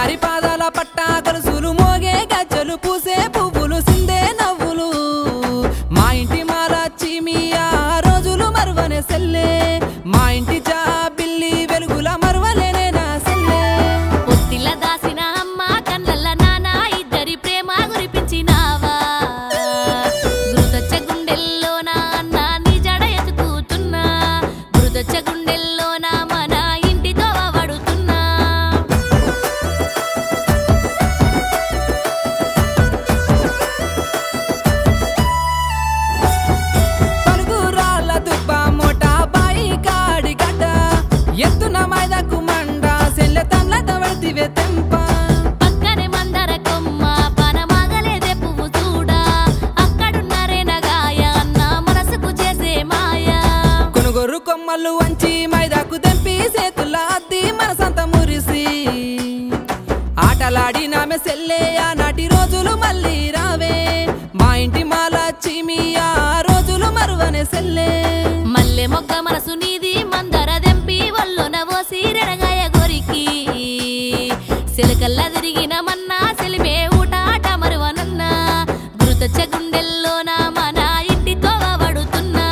చిన్నారి పాదాల పట్ట గొలుసులు మోగే గజ్జలు పూసే పువ్వులు సిందే నవ్వులు మా ఇంటి మాలచ్చి ఆ రోజులు మరువనే సెల్లే మా ఇంటి బిల్లి వెలుగుల మరువలేనే నా సెల్లే పొత్తిల దాసిన అమ్మ కళ్ళల్ల నాన్న ఇద్దరి ప్రేమ గురిపించినావా గురుదొచ్చ గుండెల్లోన అన్న నీ జడ ఎత్తుకుతున్నా గురుదొచ్చ గుండెల్లోన మన ఇంటితో వడుతున్నా పలుగురాళ్ళ దుబ్బ మోట బాయి కాడి గడ్డ ఎత్తున మైదకు మండ సెల్లె తన్ల తవడితివే తెంప పక్కనే మందర కొమ్మ పనమాగలేదే పువ్వు చూడా అక్కడున్నరే నగాయ అన్న మనసుకు చేసే మాయా కొనుగోరు కొమ్మలు వంచి మైదాకు తెంపి చేతుల అద్ది మనసంత మురిసి ఆటలాడి నామె సెల్లే ఆనాటి రోజులు మళ్ళీ రావే మా ఇంటి మాలచ్చి ఆ రోజులు మరువనే సెల్లే మల్లె మొగ్గ మనసు నీది మందర దెంపి వల్లోన ఓసి రెడగాయ గోరికి సిలకల్లా తిరిగిన మన్నా సెలిమే ఊటాట మరువనన్నా గురుతొచ్చ గుండెల్లోన మన ఇంటితో వడుతున్నా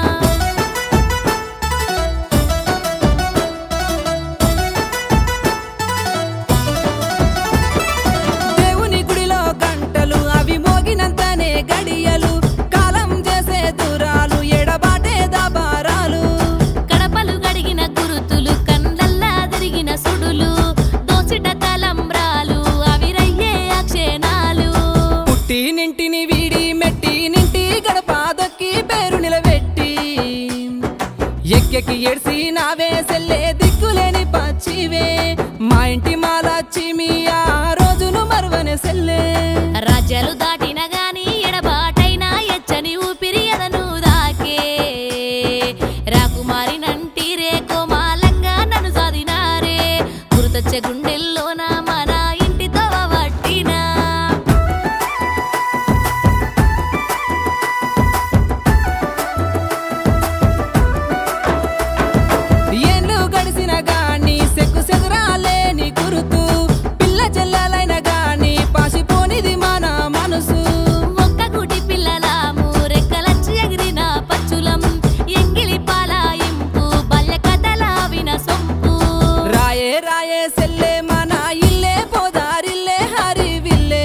దేవుని గుడిలో గంటలు అవి మోగినంతనే గడియలు కాలం చేసే దూరాలు ఎడబాటే దాబారాలు కడపలు గడిగిన గురుతులు కళ్ళల్లా తిరిగిన సుడులు దోసిట తలంబ్రాలు అవి రయ్యే అక్షేణాలు పుట్టి నింటిని వీడి మెట్టి నింటి గడప దొక్కి పేరు నిలబెట్టి ఎక్కెక్కి ఏడ్సి నావే సెల్లే దిక్కులేని పచ్చివే మా ఇంటి మాలచ్చి ఆ రోజులు మరువనే సెల్లే రాజ్యాలు దాటిన గాని ఎడబాటైనా ఎచ్చని ఊపిరి ఎదను దాకే రాకుమారి నంటి రే కోమాలంగా నన్ను సాధినారే గురుతొచ్చే గుండెల్లోన మన ఇంటితో వట్టినా ఏళ్ళు గడిసిన గాని సెక్కు సెదురాలేని గురుతు పిల్ల చెల్లెలైన గాని పాసిపోనిది మన మనసు ఒక్క గుడి పిల్లలాము రెక్కలచ్చి ఎగిరిన పచ్చులం ఎంగిలి పాలాయింపు బల్య కథల విన సొంపు రాయే రాయే సెల్లే మన ఇల్లే పోదారిల్లే హరివిల్లే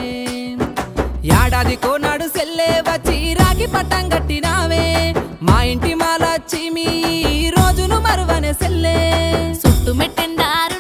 ఏడాది కోనాడు సెల్లే వచ్చి రాగి పట్టం కట్టినావే మా ఇంటి మాలచ్చి ఈ రోజులు మరువనే సెల్లే చుట్టు మెట్టెందారు